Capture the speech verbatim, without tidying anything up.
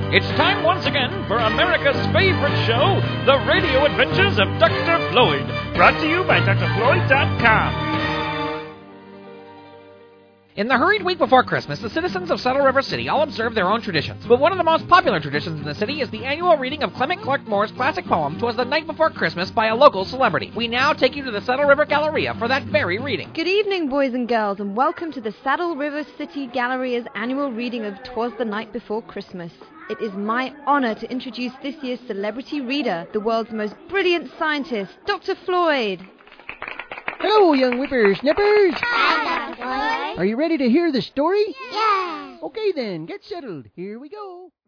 It's time once again for America's favorite show, The Radio Adventures of Doctor Floyd, brought to you by D R Floyd dot com. In the hurried week before Christmas, the citizens of Saddle River City all observe their own traditions. But one of the most popular traditions in the city is the annual reading of Clement Clark Moore's classic poem, "'Twas the Night Before Christmas," by a local celebrity. We now take you to the Saddle River Galleria for that very reading. Good evening, boys and girls, and welcome to the Saddle River City Galleria's annual reading of "'Twas the Night Before Christmas." It is my honor to introduce this year's celebrity reader, the world's most brilliant scientist, Doctor Floyd. Hello, young whippersnippers. Hi, Doctor Floyd. Are you ready to hear the story? Yeah. Okay then, get settled. Here we go.